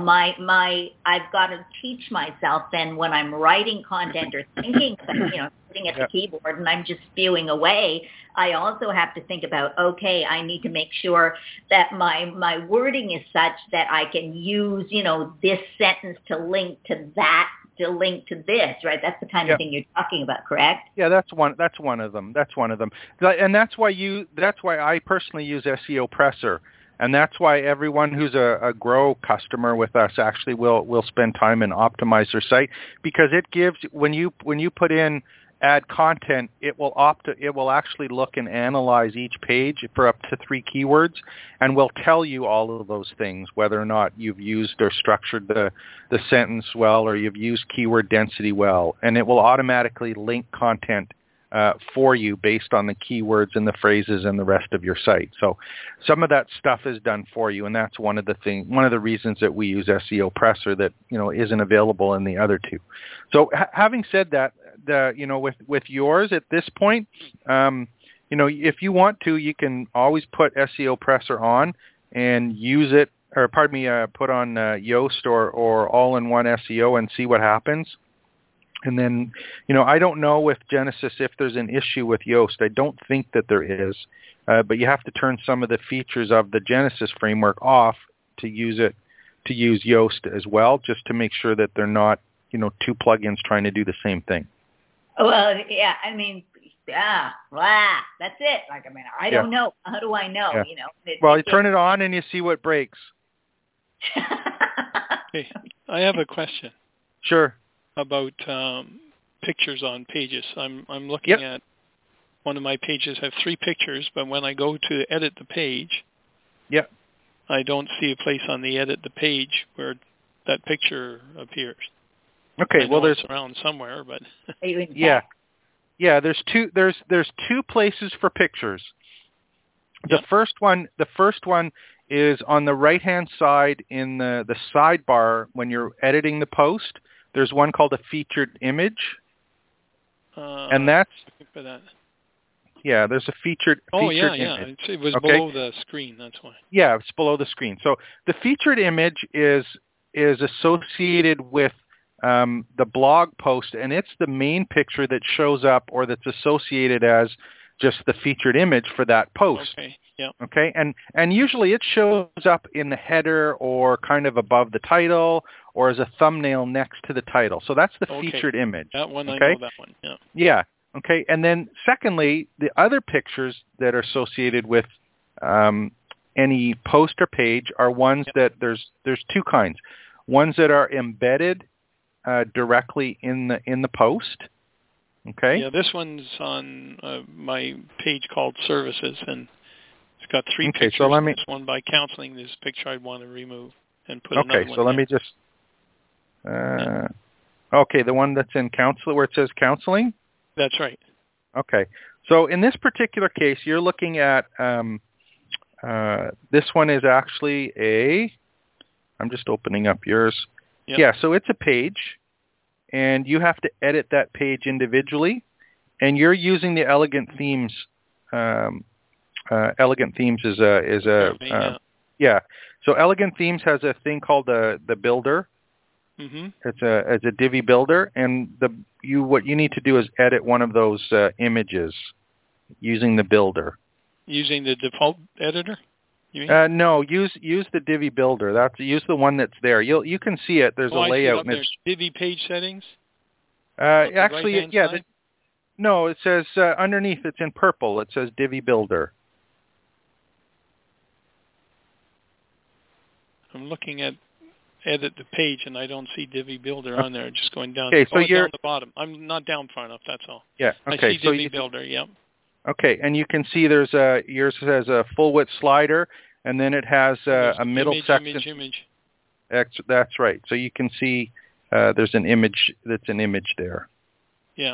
S3: I've got to teach myself then when I'm writing content or thinking, sitting at the keyboard and I'm just spewing away, I also have to think about, okay, I need to make sure that my wording is such that I can use, this sentence to link to that, to link to this, right? That's the kind of thing you're talking about, correct?
S1: Yeah, that's one of them. And that's why I personally use SEO Presser. And that's why everyone who's a Grow customer with us actually will spend time and optimize their site, because it gives, when you put in add content, it will actually look and analyze each page for up to 3 keywords, and will tell you all of those things, whether or not you've used or structured the sentence well, or you've used keyword density well, and it will automatically link content for you based on the keywords and the phrases and the rest of your site. So some of that stuff is done for you, and that's one of the reasons that we use SEO Presser that isn't available in the other two. So having said that, with yours at this point, if you want to, you can always put SEO Presser on and use it, or put on Yoast or All-in-One SEO and see what happens. And then, I don't know with Genesis if there's an issue with Yoast. I don't think that there is, but you have to turn some of the features of the Genesis framework off to use Yoast as well, just to make sure that they're not, 2 plugins trying to do the same thing.
S3: Well, yeah, that's it. Like, I don't know. How do I know?
S1: Yeah. You turn it on and you see what breaks.
S2: Hey, I have a question.
S1: Sure.
S2: About pictures on pages. I'm looking at one of my pages have 3 pictures, but when I go to edit the page, I don't see a place on the edit the page where that picture appears.
S1: Okay, well, there's
S2: around somewhere, but
S1: there's two places for pictures. The first one is on the right-hand side in the sidebar when you're editing the post. There's one called a featured image, and that's there's a featured image.
S2: It was below the screen. That's why.
S1: Yeah, it's below the screen. So the featured image is associated with the blog post, and it's the main picture that shows up or that's associated as just the featured image for that post.
S2: Okay. Yeah.
S1: Okay. And usually it shows up in the header or kind of above the title or as a thumbnail next to the title. So that's the featured image.
S2: That one, okay? I know that one. Yeah.
S1: Yeah. Okay. And then secondly, the other pictures that are associated with any post or page are ones that there's 2 kinds. Ones that are embedded directly in the post. Okay.
S2: Yeah, this one's on my page called Services, and it's got 3 pictures. So let me. This one by counseling. This picture I'd want to remove and put another one.
S1: Okay, so let me just. Okay, the one that's in counsel where it says counseling.
S2: That's right.
S1: Okay, so in this particular case, you're looking at this one is actually I'm just opening up yours.
S2: Yep.
S1: Yeah, so it's a page, and you have to edit that page individually, and you're using the Elegant Themes Elegant Themes is a yeah. So Elegant Themes has a thing called the Builder.
S2: Mm-hmm.
S1: It's a Divi Builder, and what you need to do is edit one of those images using the Builder.
S2: Using the default editor? You mean?
S1: No, use the Divi Builder. Use the one that's there. You can see it. There's a layout.
S2: I see it up there. Divi page settings.
S1: Actually, yeah. No, it says underneath. It's in purple. It says Divi Builder.
S2: I'm looking at edit the page, and I don't see Divi Builder on there. Just going down.
S1: Okay, so you're
S2: down the bottom. I'm not down far enough. That's all.
S1: Yeah. Okay.
S2: I see Divi Builder. Yep.
S1: Okay, and you can see there's yours has a full width slider, and then it has a middle section.
S2: Image.
S1: That's right. So you can see there's an image there.
S2: Yeah.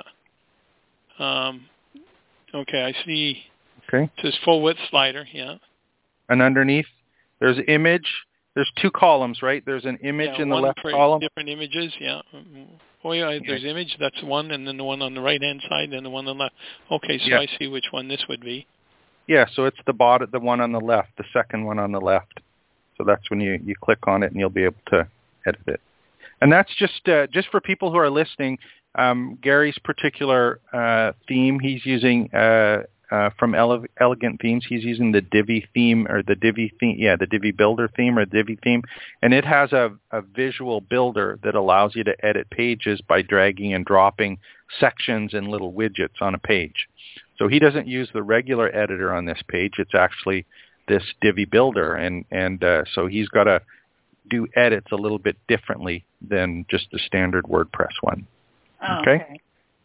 S2: Okay, I see.
S1: Okay.
S2: It says full width slider. Yeah.
S1: And underneath, there's image. There's two columns, right? There's an image in the left column.
S2: Different images, yeah. Oh, yeah, there's image. That's one, and then the one on the right-hand side, and the one on the left. Okay, so I see which one this would be.
S1: Yeah, so it's the one on the left, the second one on the left. So that's when you click on it, and you'll be able to edit it. And that's just for people who are listening. Gary's particular theme, he's using from Elegant Themes. He's using the Divi theme, or the Divi theme, the Divi Builder theme, or Divi theme, and it has a visual builder that allows you to edit pages by dragging and dropping sections and little widgets on a page. So he doesn't use the regular editor on this page. It's actually this Divi Builder, and so he's got to do edits a little bit differently than just the standard WordPress one.
S3: Oh, okay.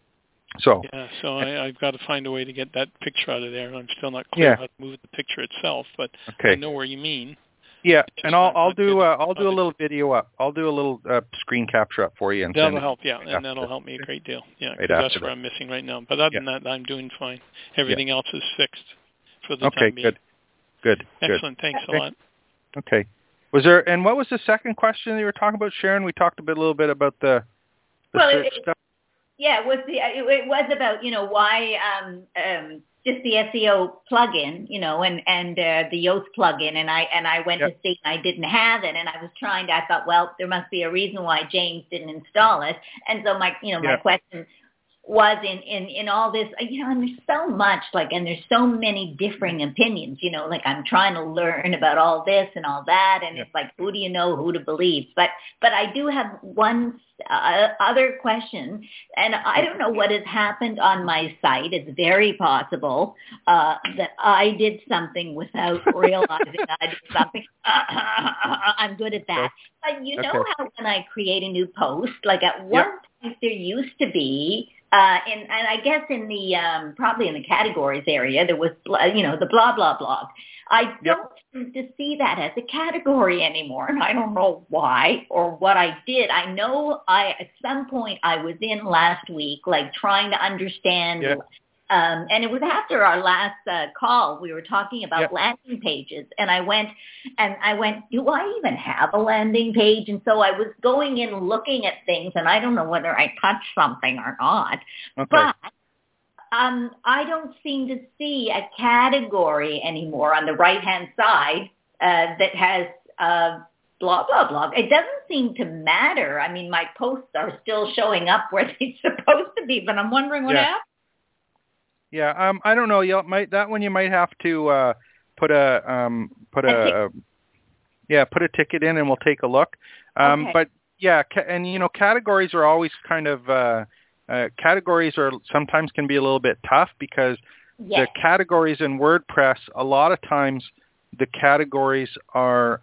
S1: So
S2: I've got to find a way to get that picture out of there. I'm still not clear how to move the picture itself, but I know where you mean.
S1: Yeah, and I'll do a little video up. I'll do a little screen capture up for you, and
S2: that'll help. Yeah, and that'll help me a great deal. Yeah, because that's where I'm missing right now. But other than that, I'm doing fine. Everything else is fixed for the time being.
S1: Good.
S2: Excellent. Thanks a lot.
S1: Okay. And what was the second question you were talking about, Sharon? We talked a little bit about the search stuff.
S3: Yeah, it was about why just the SEO plugin, and the Yoast plugin, and I went to see and I didn't have it, and I thought, well, there must be a reason why James didn't install it, and so my question was in all this, and there's so much, and there's so many differing opinions, I'm trying to learn about all this and all that, and it's like, who do you know who to believe? But I do have one other question, and I don't know what has happened on my site. It's very possible that I did something without realizing I did something. I'm good at that. But know how when I create a new post, at one point there used to be, and I guess in the probably in the categories area, there was the blah blah blog. I don't seem to see that as a category anymore, and I don't know why or what I did. I know at some point I was in last week, trying to understand. And it was after our last call. We were talking about landing pages, and I went, do I even have a landing page? And so I was going in looking at things, and I don't know whether I touched something or not. Okay. But I don't seem to see a category anymore on the right-hand side that has blah, blah, blah. It doesn't seem to matter. I mean, my posts are still showing up where they're supposed to be, but I'm wondering what happened.
S1: Yeah, I don't know. That one you might have to put a ticket in, and we'll take a look. But and categories are always kind of categories are sometimes can be a little bit tough because the categories in WordPress, a lot of times the categories are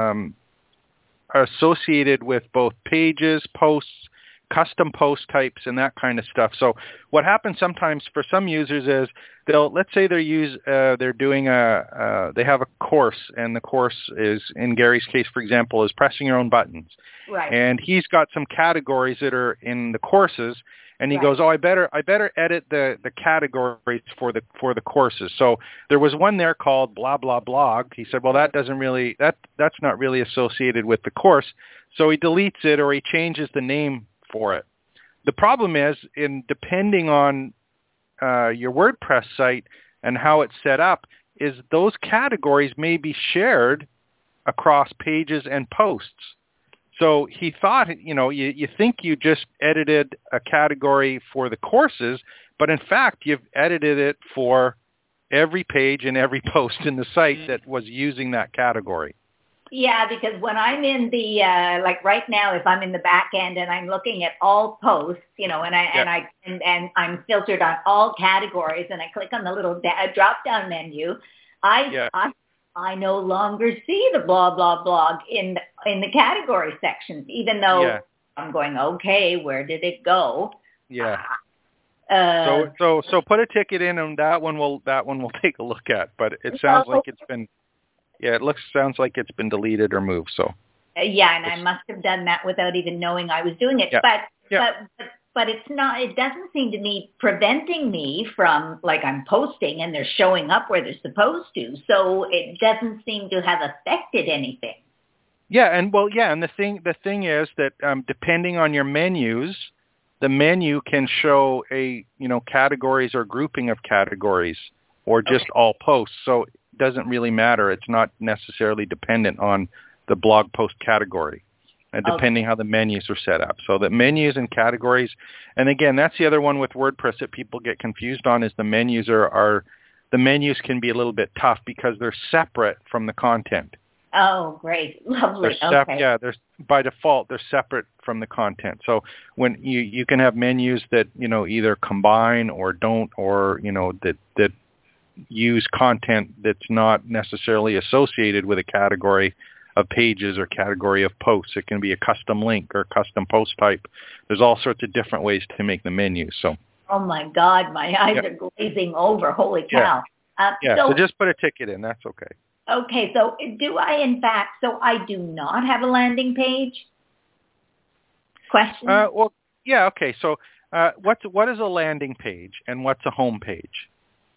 S1: associated with both pages, posts, custom post types, and that kind of stuff. So what happens sometimes for some users is let's say they're doing they have a course, and the course is, in Gary's case, for example, is pressing your own buttons.
S3: Right.
S1: And he's got some categories that are in the courses, and he goes, I better edit the categories for the courses. So there was one there called blah blah blog. He said, well, that's not really associated with the course. So he deletes it, or he changes the name for it. The problem is, depending on your WordPress site, and how it's set up is those categories may be shared across pages and posts. So he thought, you think you just edited a category for the courses, but in fact, you've edited it for every page and every post in the site that was using that category.
S3: Yeah, because when I'm in the, like right now, if I'm in the back end and I'm looking at all posts, and I'm filtered on all categories and I click on the little drop down menu, I no longer see the blah, blah, blog in the category sections, even though I'm going, okay, where did it go?
S1: Yeah. So put a ticket in, and that one we'll take a look at. But it sounds like it's been, sounds like it's been deleted or moved. So.
S3: And I must have done that without even knowing I was doing it.
S1: Yeah.
S3: But it's not. It doesn't seem to be preventing me from, like, I'm posting and they're showing up where they're supposed to. So it doesn't seem to have affected anything.
S1: Yeah, and the thing is that depending on your menus, the menu can show categories or grouping of categories, or just all posts. So it doesn't really matter. It's not necessarily dependent on the blog post category. Depending how the menus are set up. So the menus and categories, and again, that's the other one with WordPress that people get confused on, is the menus the menus can be a little bit tough because they're separate from the content.
S3: Oh, great. Lovely.
S1: They're by default, they're separate from the content. So when you can have menus that, either combine or don't, or, that use content that's not necessarily associated with a category of pages or category of posts. It can be a custom link or custom post type. There's all sorts of different ways to make the menu. So.
S3: Oh my God, my eyes are glazing over. Holy cow.
S1: So just put a ticket in. That's okay.
S3: Okay. So do I, in fact, I do not have a landing page? Question?
S1: Okay. So what is a landing page and what's a home page?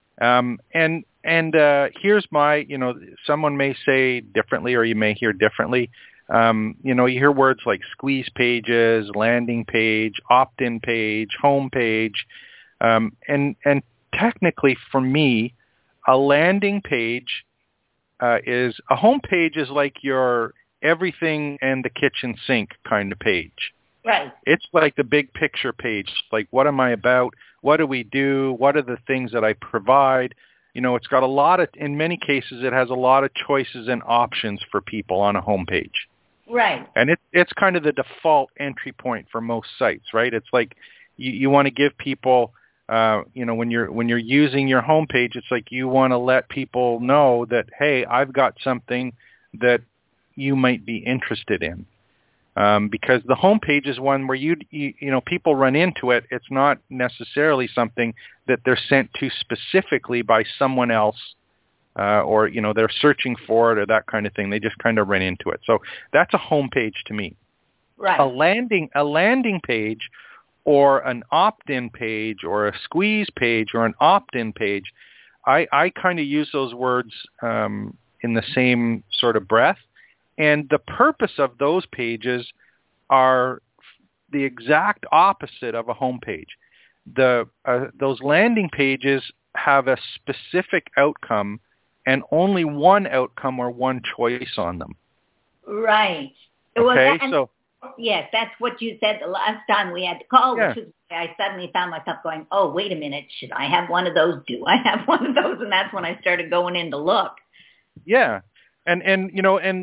S1: And here's my, someone may say differently, or you may hear differently. You hear words like squeeze pages, landing page, opt-in page, home page. And technically for me, a landing page is a home page is like your everything and the kitchen sink kind of page.
S3: Right.
S1: It's like the big picture page. Like, what am I about? What do we do? What are the things that I provide? It's got in many cases, it has a lot of choices and options for people on a home page.
S3: Right.
S1: And it's kind of the default entry point for most sites, right? It's like you want to give people, when you're using your home page, it's like you want to let people know that, hey, I've got something that you might be interested in. Because the home page is one where people run into it. It's not necessarily something that they're sent to specifically by someone else, or they're searching for it or that kind of thing. They just kind of run into it. So that's a home page to me.
S3: Right.
S1: A landing page, or an opt-in page, or a squeeze page, or an opt-in page. I kind of use those words in the same sort of breath. And the purpose of those pages are the exact opposite of a home page. Those landing pages have a specific outcome and only one outcome or one choice on them.
S3: Right.
S1: Okay,
S3: yes, that's what you said the last time we had the call, which is I suddenly found myself going, oh, wait a minute, should I have one of those? Do I have one of those? And that's when I started going in to look.
S1: Yeah. And when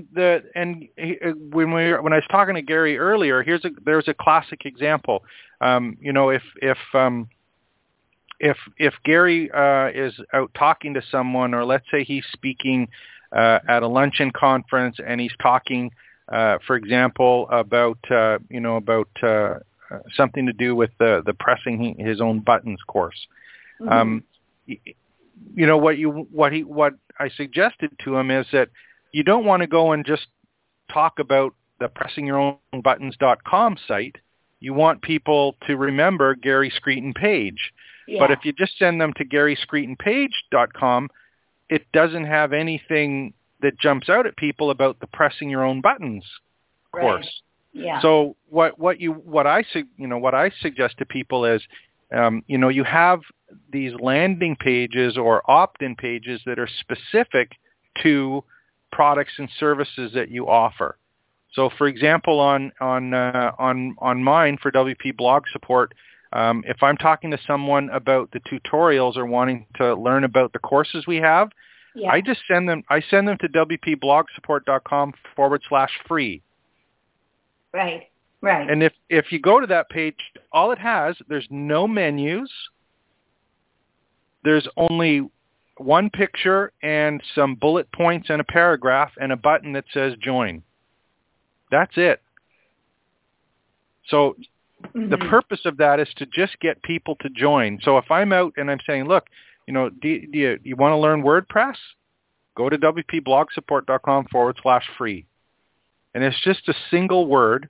S1: I was talking to Gary earlier, there's a classic example. If Gary is out talking to someone, or let's say he's speaking at a luncheon conference and he's talking, for example, about something to do with the pressing his own buttons course. Mm-hmm. What I suggested to him is that you don't want to go and just talk about the pressingyourownbuttons.com site. You want people to remember Gary Screeton page. Yeah. But if you just send them to GaryScreetonPage.com, it doesn't have anything that jumps out at people about the Pressing Your Own Buttons course.
S3: Right. Yeah.
S1: So what I suggest to people is, you have these landing pages or opt-in pages that are specific to products and services that you offer. So, for example, on mine for WP Blog Support, if I'm talking to someone about the tutorials or wanting to learn about the courses we have, I just send them to wpblogsupport.com/free.
S3: Right.
S1: And if you go to that page, all it has, there's no menus. There's only one picture and some bullet points and a paragraph and a button that says join. That's it. So the purpose of that is to just get people to join. So if I'm out and I'm saying, look, do you want to learn WordPress? Go to wpblogsupport.com/free. And it's just a single word,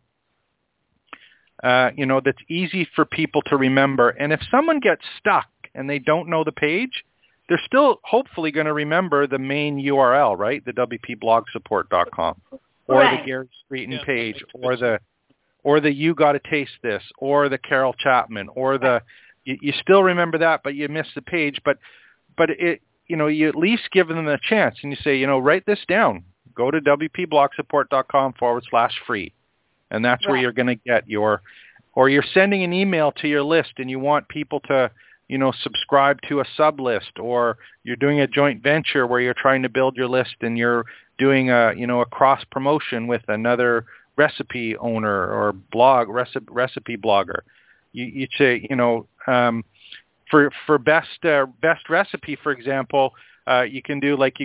S1: that's easy for people to remember. And if someone gets stuck and they don't know the page, they're still hopefully going to remember the main URL, right? The wpblogsupport.com or the Gary Streeton page or the You Gotta Taste This or the Carol Chapman or you still remember that, but you missed the page. But it, you at least give them a chance and you say, write this down. Go to wpblogsupport.com/free. And that's where you're going to get or you're sending an email to your list and you want people to, subscribe to a sub list, or you're doing a joint venture where you're trying to build your list and you're doing a cross promotion with another recipe owner or recipe blogger. You say, for best recipe, for example, you can do like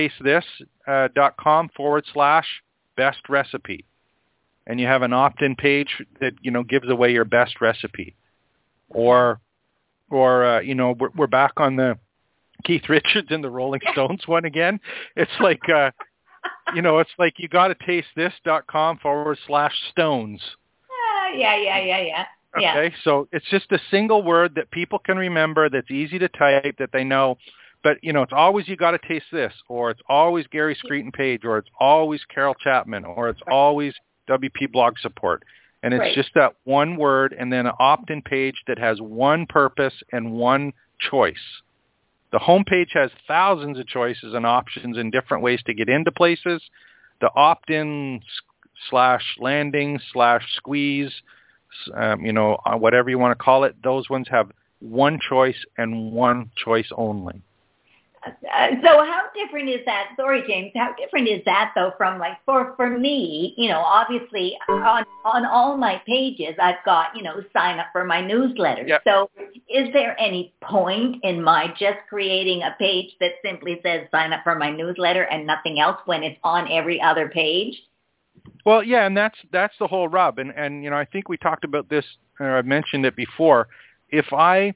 S1: yougottastathis.com/best recipe. And you have an opt-in page that, gives away your best recipe. Or we're back on the Keith Richards and the Rolling Stones one again. It's like, it's like yougottastathis.com/stones.
S3: Yeah.
S1: Okay, so it's just a single word that people can remember, that's easy to type, that they know. But, it's always You Gotta Taste This, or it's always Gary Streeton page, or it's always Carol Chapman, or it's always WP Blog Support. And it's just that one word and then an opt-in page that has one purpose and one choice. The homepage has thousands of choices and options and different ways to get into places. The opt-in /landing/squeeze, whatever you want to call it, those ones have one choice and one choice only.
S3: So how different is that? Sorry, James. How different is that, though, from like for me? Obviously on all my pages, I've got sign up for my newsletter. Yep. So is there any point in my just creating a page that simply says sign up for my newsletter and nothing else when it's on every other page?
S1: Well, yeah, and that's the whole rub. And I think we talked about this, or I mentioned it before. If I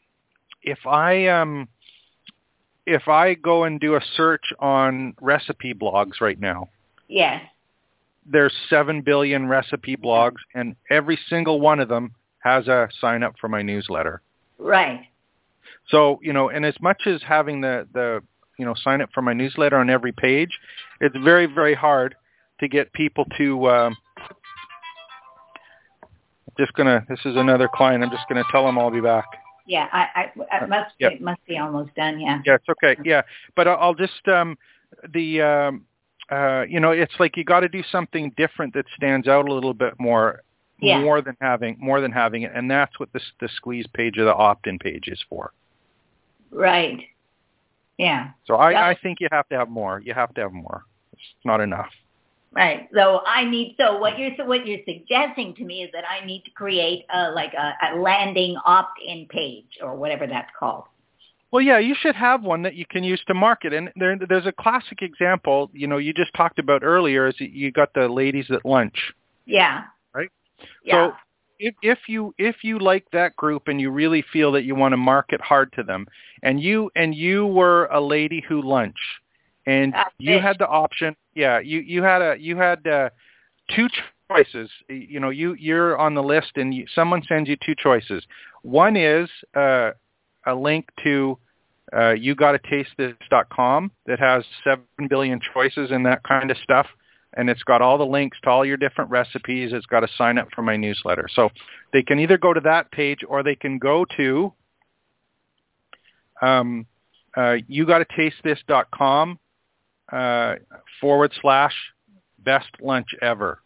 S1: go and do a search on recipe blogs right now, there's 7 billion recipe blogs, and every single one of them has a sign up for my newsletter.
S3: Right.
S1: So, and as much as having the sign up for my newsletter on every page, it's very, very hard to get people to, this is another client. I'm just going to tell them I'll be back.
S3: Yeah, it must be almost done. Yeah.
S1: Yeah, it's okay. Yeah, but I'll just it's like you got to do something different that stands out a little bit more than having it, and that's what the squeeze page or the opt-in page is for.
S3: Right. Yeah.
S1: So I think you have to have more. You have to have more. It's not enough.
S3: Right. So what you're suggesting to me is that I need to create a landing opt-in page or whatever that's called.
S1: Well, yeah, you should have one that you can use to market. And there's a classic example, you just talked about earlier, is you got the ladies at lunch.
S3: Yeah.
S1: Right?
S3: Yeah.
S1: So if you like that group and you really feel that you want to market hard to them, and you were a lady who lunch, and you had the option, you had two choices. You're on the list, and someone sends you two choices. One is a link to yougottastathis.com that has 7 billion choices and that kind of stuff, and it's got all the links to all your different recipes. It's got to sign up for my newsletter. So they can either go to that page, or they can go to YouGottaTasteThis.com /best lunch ever.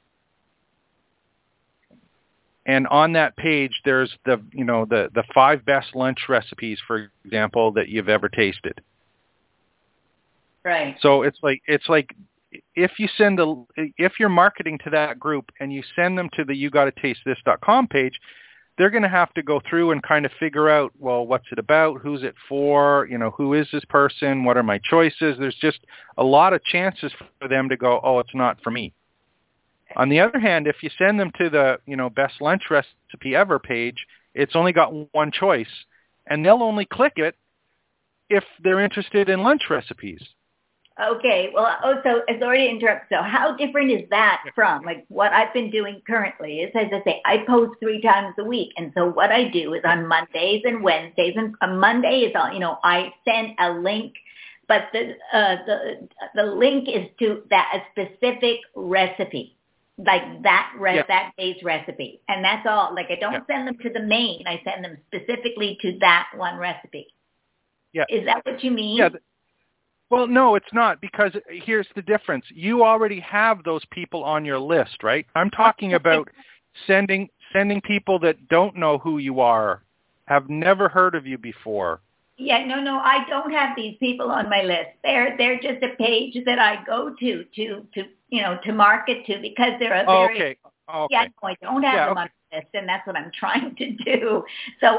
S1: And on that page, there's the 5 best lunch recipes, for example, that you've ever tasted.
S3: Right.
S1: So it's like if you're marketing to that group and you send them to the YouGottaTasteThis.com page, they're going to have to go through and kind of figure out, well, what's it about? Who's it for? Who is this person? What are my choices? There's just a lot of chances for them to go, oh, it's not for me. On the other hand, if you send them to the, best lunch recipe ever page, it's only got one choice, and they'll only click it if they're interested in lunch recipes.
S3: Okay. Well, sorry to interrupt. So how different is that from what I've been doing currently is, as I say, I post 3 times a week. And so what I do is on Mondays and Wednesdays, and on Monday is, I send a link, but the link is to a specific recipe. That day's recipe. And that's all. I don't send them to the main. I send them specifically to that one recipe.
S1: Yeah.
S3: Is that what you mean?
S1: Yeah. Well, no, it's not, because here's the difference. You already have those people on your list, right? I'm talking about sending people that don't know who you are, have never heard of you before.
S3: Yeah, no, I don't have these people on my list. They're just a page that I go to market to, because they're a very...
S1: Okay.
S3: Yeah, no, I don't have them on the list, and that's what I'm trying to do. So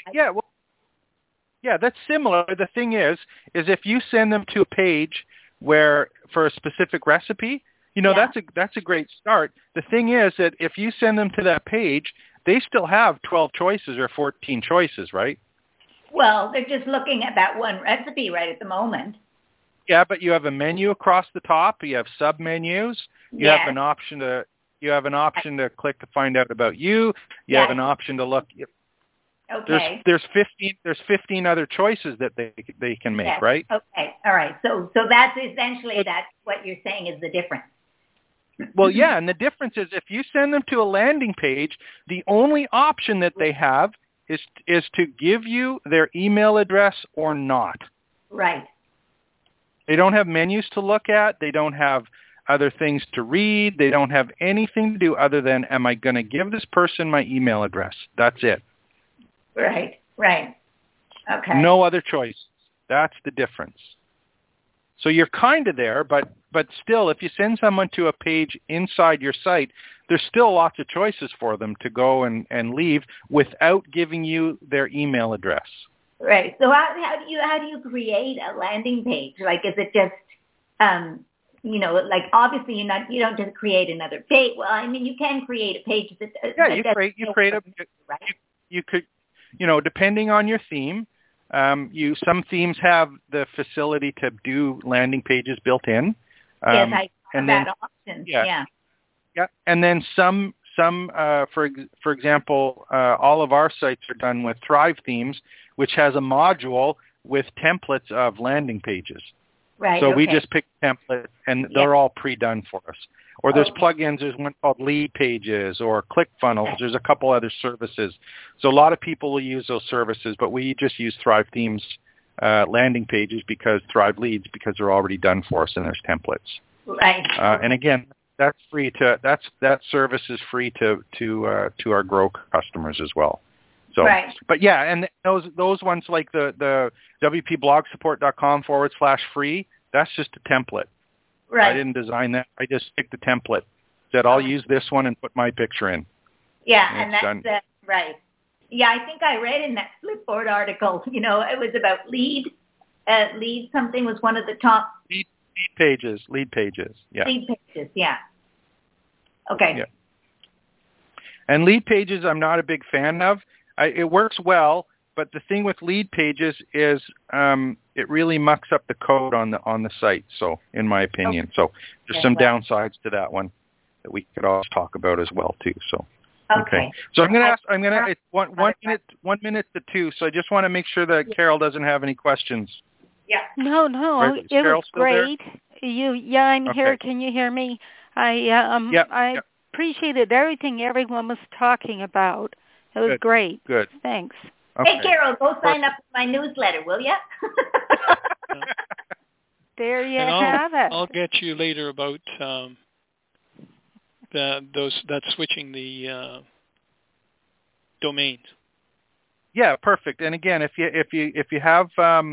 S1: that's similar. The thing is if you send them to a page where for a specific recipe, that's a great start. The thing is that if you send them to that page, they still have 12 choices or 14 choices, right?
S3: Well, they're just looking at that one recipe right at the moment.
S1: Yeah, but you have a menu across the top. You have sub-menus. You have an option to click to find out about you. You have an option to look.
S3: Okay.
S1: There's 15 other choices that they can make, right?
S3: Okay. All right. So that's essentially what you're saying is the difference.
S1: Well, yeah, and the difference is if you send them to a landing page, the only option that they have is to give you their email address or not.
S3: Right.
S1: They don't have menus to look at. They don't have other things to read. They don't have anything to do other than, am I going to give this person my email address? That's it.
S3: Right. Okay.
S1: No other choice. That's the difference. So you're kind of there, but still, if you send someone to a page inside your site, there's still lots of choices for them to go and leave without giving you their email address.
S3: Right. So how do you create a landing page? Is it just obviously you don't just create another page. Well, I mean, you can create a page that
S1: you could depending on your theme. Some themes have the facility to do landing pages built in.
S3: Yes, I have that option. Yeah.
S1: And then some for example, all of our sites are done with Thrive Themes, which has a module with templates of landing pages.
S3: Right.
S1: So we just pick templates, and they're all pre-done for us. Or there's plugins. There's one called Lead Pages or ClickFunnels. There's a couple other services. So a lot of people will use those services, but we just use Thrive Themes landing pages because Thrive Leads, because they're already done for us and there's templates.
S3: Right.
S1: And again, that's free that service is free to our Grow customers as well. So, but yeah, and those ones like the WPBlogSupport.com /free, that's just a template.
S3: Right.
S1: I didn't design that. I just picked the template. Said I'll use this one and put my picture in.
S3: Yeah, and that's right. Yeah, I think I read in that Flipboard article, it was about lead something was one of the top.
S1: Lead pages. Yeah.
S3: Lead pages, yeah. Okay.
S1: Yeah. And lead pages I'm not a big fan of. It works well, but the thing with lead pages is it really mucks up the code on the site. So, in my opinion, so there's some downsides to that one that we could always talk about as well too. So, okay. So I'm gonna it's 1 minute to 2. So I just want to make sure that Carol doesn't have any questions.
S3: Yeah.
S4: No,
S1: right.
S4: It was great.
S1: There?
S4: I'm here. Can you hear me? I appreciated everything everyone was talking about. It was great.
S1: Good.
S4: Thanks.
S1: Okay.
S3: Hey, Carol, go sign up for my newsletter, will you?
S4: There you
S2: and
S4: have it.
S2: I'll get you later about that switching the domains.
S1: Yeah, perfect. And again, if you have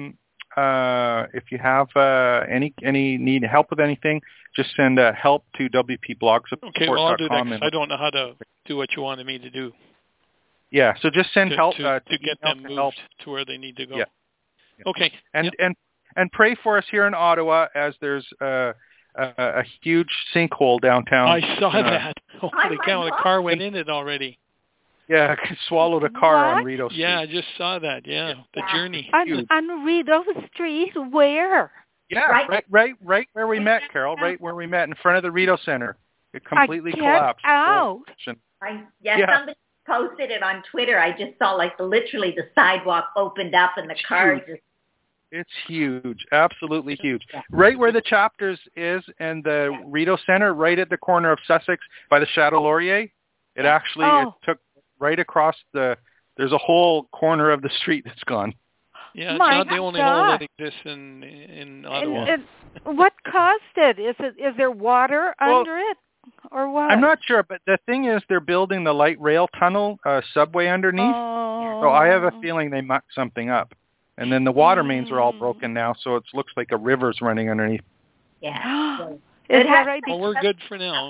S1: any need help with anything, just send help to WPBlogSupport.com.
S2: Okay, well, I'll do that because I don't know how to do what you wanted me to do.
S1: Yeah, so just send help
S2: to get them moved to where they need to go.
S1: Yeah.
S2: Okay.
S1: And pray for us here in Ottawa as there's a huge sinkhole downtown.
S2: I saw that. Holy cow, the car went in it already.
S1: Yeah, swallowed a car on Rideau Street.
S2: Yeah, I just saw that. Yeah, the journey.
S4: On Rideau Street, where?
S1: Yeah, right where we met, Carol. Right where we met in front of the Rideau Center. It completely collapsed.
S4: Out.
S3: Somebody posted it on Twitter. I just saw literally the sidewalk opened up and the car just.
S1: It's huge, absolutely huge. Right where the Chapters is and the Rideau Center, right at the corner of Sussex by the Chateau Laurier. It actually it took right across there's a whole corner of the street that's gone.
S2: Yeah, it's not the only hole that exists in Ottawa.
S4: And what caused it? Is there water under it? Or what?
S1: I'm not sure, but the thing is they're building the light rail tunnel subway underneath. So I have a feeling they mucked something up. And then the water mains are all broken now, so it looks like a river's running underneath.
S3: Yeah.
S4: Is that right?
S2: Well, we're good for now.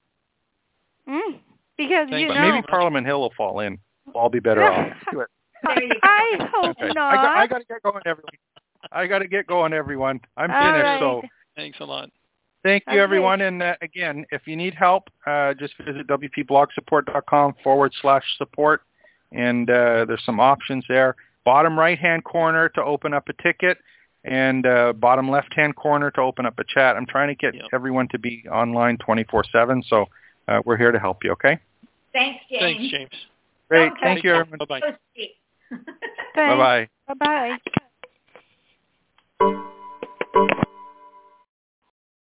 S4: Because
S1: but maybe Parliament Hill will fall in. We'll all be better off. Do it.
S4: I hope not.
S1: I got to get going, everyone. I'm finished.
S4: Right.
S1: So
S2: thanks a lot.
S1: Thank you, everyone. And again, if you need help, just visit wpblogsupport.com/support, and there's some options there. Bottom right-hand corner to open up a ticket, and bottom left-hand corner to open up a chat. I'm trying to get everyone to be online 24/7, so we're here to help you, okay?
S3: Thanks, James.
S2: Thanks, James.
S1: Great. Thank you, everyone.
S2: Bye-bye.
S1: Bye-bye.
S4: Bye-bye.